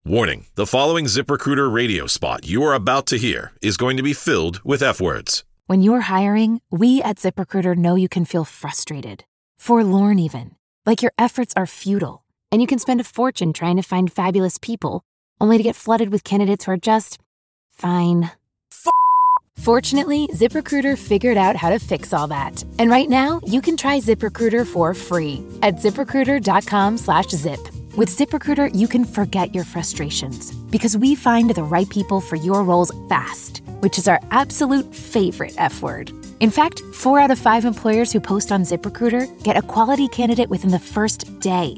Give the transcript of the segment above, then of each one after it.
Warning, the following ZipRecruiter radio spot you are about to hear is going to be filled with F-words. When you're hiring, we at ZipRecruiter know you can feel frustrated, forlorn even, like your efforts are futile, and you can spend a fortune trying to find fabulous people, only to get flooded with candidates who are just fine. Fortunately, ZipRecruiter figured out how to fix all that. And right now, you can try ZipRecruiter for free at ZipRecruiter.com/zip. With ZipRecruiter, you can forget your frustrations because we find the right people for your roles fast, which is our absolute favorite F word. In fact, 4 out of 5 employers who post on ZipRecruiter get a quality candidate within the first day.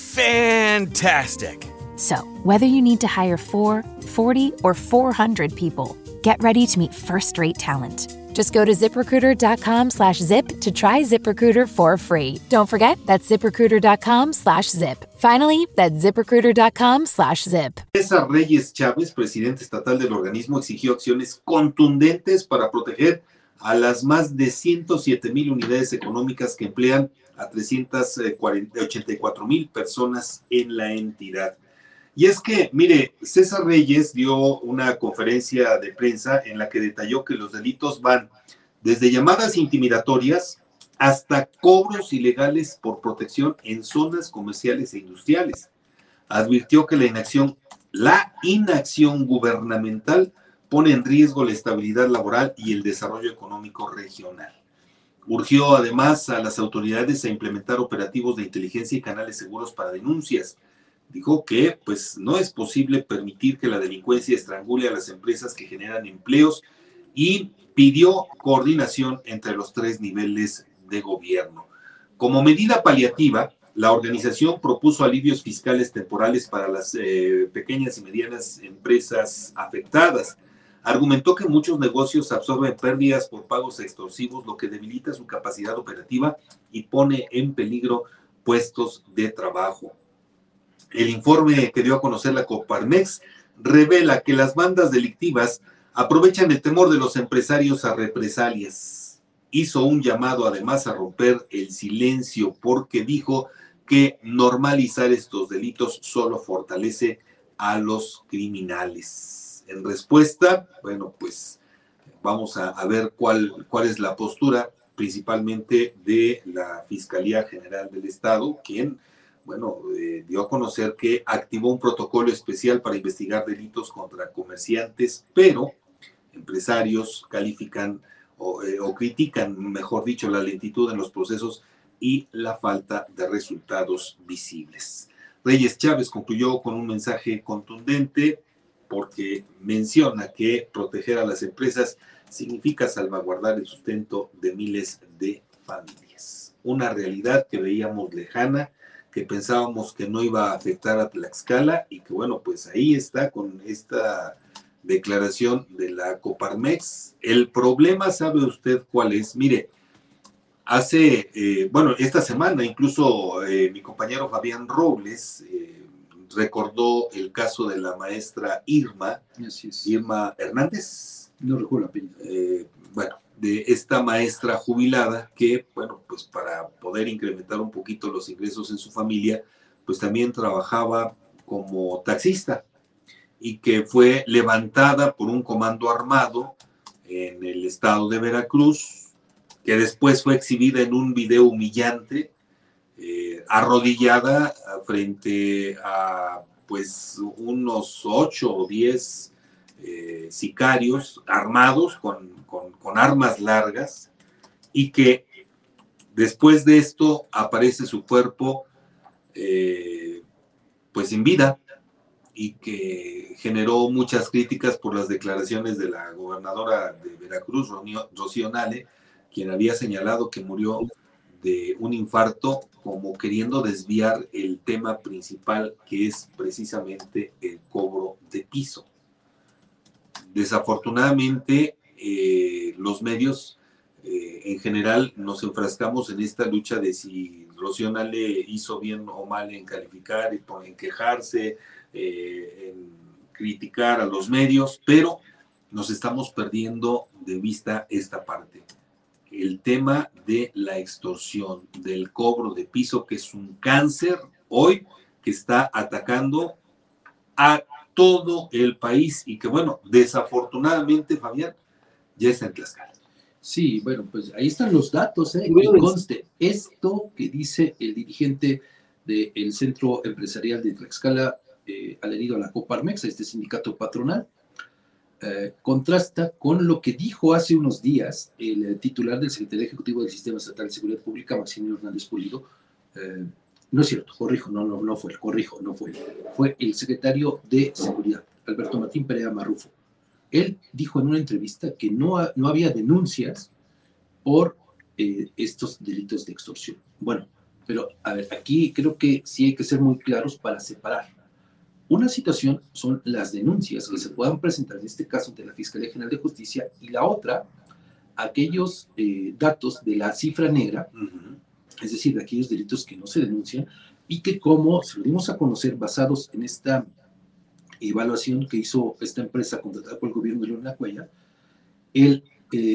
Fantastic! So, whether you need to hire 4, 40, or 400 people, get ready to meet first-rate talent. Just go to ZipRecruiter.com/zip to try ZipRecruiter for free. Don't forget, that's ZipRecruiter.com/zip. Finally, that's ZipRecruiter.com/zip. César Reyes Chávez, presidente estatal del organismo, exigió acciones contundentes para proteger a las más de 107,000 unidades económicas que emplean a 384,000 personas en la entidad. Y es que, mire, César Reyes dio una conferencia de prensa en la que detalló que los delitos van desde llamadas intimidatorias hasta cobros ilegales por protección en zonas comerciales e industriales. Advirtió que la inacción gubernamental pone en riesgo la estabilidad laboral y el desarrollo económico regional. Urgió además a las autoridades a implementar operativos de inteligencia y canales seguros para denuncias. Dijo que pues no es posible permitir que la delincuencia estrangule a las empresas que generan empleos y pidió coordinación entre los 3 niveles de gobierno. Como medida paliativa, la organización propuso alivios fiscales temporales para las pequeñas y medianas empresas afectadas. Argumentó que muchos negocios absorben pérdidas por pagos extorsivos, lo que debilita su capacidad operativa y pone en peligro puestos de trabajo. El informe que dio a conocer la Coparmex revela que las bandas delictivas aprovechan el temor de los empresarios a represalias. Hizo un llamado además a romper el silencio porque dijo que normalizar estos delitos solo fortalece a los criminales. En respuesta, bueno, pues vamos a ver cuál es la postura principalmente de la Fiscalía General del Estado, quien dio a conocer que activó un protocolo especial para investigar delitos contra comerciantes, pero empresarios califican o critican, mejor dicho, la lentitud en los procesos y la falta de resultados visibles. Reyes Chávez concluyó con un mensaje contundente porque menciona que proteger a las empresas significa salvaguardar el sustento de miles de familias. Una realidad que veíamos lejana, que pensábamos que no iba a afectar a Tlaxcala y que bueno, pues ahí está con esta declaración de la Coparmex. El problema, ¿sabe usted cuál es? Mire, esta semana incluso mi compañero Fabián Robles recordó el caso de la maestra Irma Hernández. No recuerdo la pena. De esta maestra jubilada que, pues para poder incrementar un poquito los ingresos en su familia, pues también trabajaba como taxista y que fue levantada por un comando armado en el estado de Veracruz, que después fue exhibida en un video humillante, arrodillada frente a pues unos 8 o 10 sicarios armados con armas largas, y que después de esto aparece su cuerpo pues sin vida, y que generó muchas críticas por las declaraciones de la gobernadora de Veracruz, Rocío Nale, quien había señalado que murió de un infarto, como queriendo desviar el tema principal, que es precisamente el cobro de piso. Desafortunadamente, los medios en general nos enfrascamos en esta lucha de si Rocío Nale hizo bien o mal en calificar, en quejarse, en criticar a los medios, pero nos estamos perdiendo de vista esta parte. El tema de la extorsión, del cobro de piso, que es un cáncer hoy que está atacando a todo el país y que, bueno, desafortunadamente, Fabián, ya está en Tlaxcala. Sí, bueno, pues ahí están los datos, y conste, esto que dice el dirigente del Centro Empresarial de Tlaxcala, adherido a la Coparmex, a este sindicato patronal, contrasta con lo que dijo hace unos días el titular del Secretario Ejecutivo del Sistema Estatal de Seguridad Pública, Maximiliano Hernández Pulido. No es cierto, corrijo, no fue, fue el secretario de Seguridad, Alberto Martín Perea Marrufo. Él dijo en una entrevista que no había denuncias por estos delitos de extorsión. Bueno, pero a ver, aquí creo que sí hay que ser muy claros para separar. Una situación son las denuncias que se puedan presentar, en este caso, ante la Fiscalía General de Justicia, y la otra, aquellos datos de la cifra negra, es decir, de aquellos delitos que no se denuncian y que, como se lo dimos a conocer, basados en esta evaluación que hizo esta empresa contratada por el gobierno de León Cuellar, el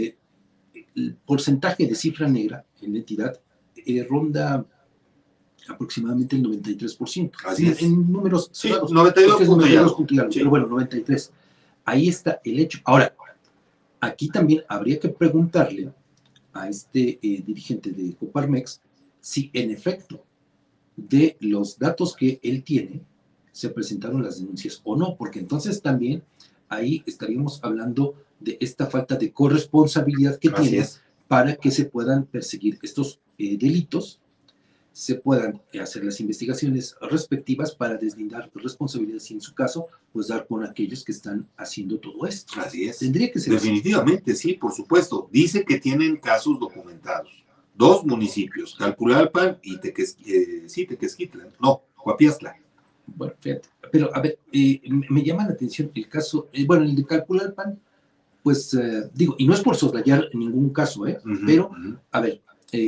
porcentaje de cifra negra en la entidad ronda aproximadamente el 93%. Así es. En números sí, cerrados, 92 puntos, sí. Pero bueno, 93. Ahí está el hecho. Ahora, aquí también habría que preguntarle a este dirigente de Coparmex si en efecto de los datos que él tiene se presentaron las denuncias o no, porque entonces también ahí estaríamos hablando de esta falta de corresponsabilidad que tiene para que se puedan perseguir estos delitos, se puedan hacer las investigaciones respectivas para deslindar responsabilidades y, en su caso, pues dar con aquellos que están haciendo todo esto. Así es. Tendría que ser definitivamente, así. Sí, por supuesto. Dice que tienen casos documentados. 2 municipios, Calpulalpan y Tequesquitlan. No, Coapiaxtla. Bueno, fíjate. Pero, a ver, me llama la atención el caso, el de Calpulalpan, pues, digo, y no es por soslayar ningún caso, pero, a ver,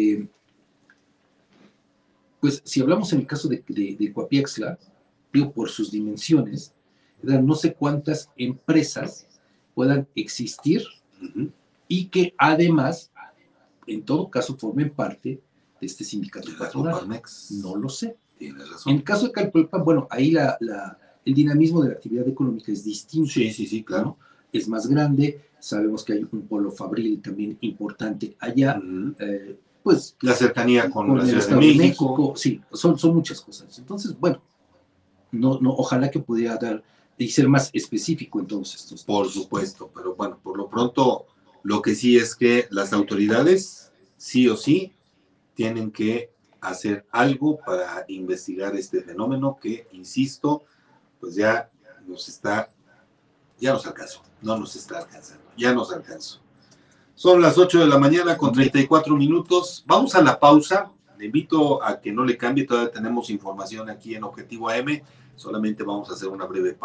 pues si hablamos en el caso de Coapiaxtla, digo, por sus dimensiones, no sé cuántas empresas puedan existir y que además, en todo caso, formen parte de este sindicato patronal. No lo sé. Tienes razón. En el caso de Calpulalpan, bueno, ahí el dinamismo de la actividad económica es distinto. Sí, claro. ¿no? Es más grande, sabemos que hay un polo fabril también importante allá, pues la cercanía con la Ciudad de México. Sí, son muchas cosas. Entonces, bueno, ojalá que pudiera dar y ser más específico en todos estos. Por supuesto, pero bueno, por lo pronto, lo que sí es que las autoridades, sí o sí, tienen que hacer algo para investigar este fenómeno que, insisto, pues ya nos alcanzó, no nos está alcanzando, ya nos alcanzó. Son las 8 de la mañana con 34 minutos. Vamos a la pausa. Le invito a que no le cambie, todavía tenemos información aquí en Objetivo AM. Solamente vamos a hacer una breve pausa.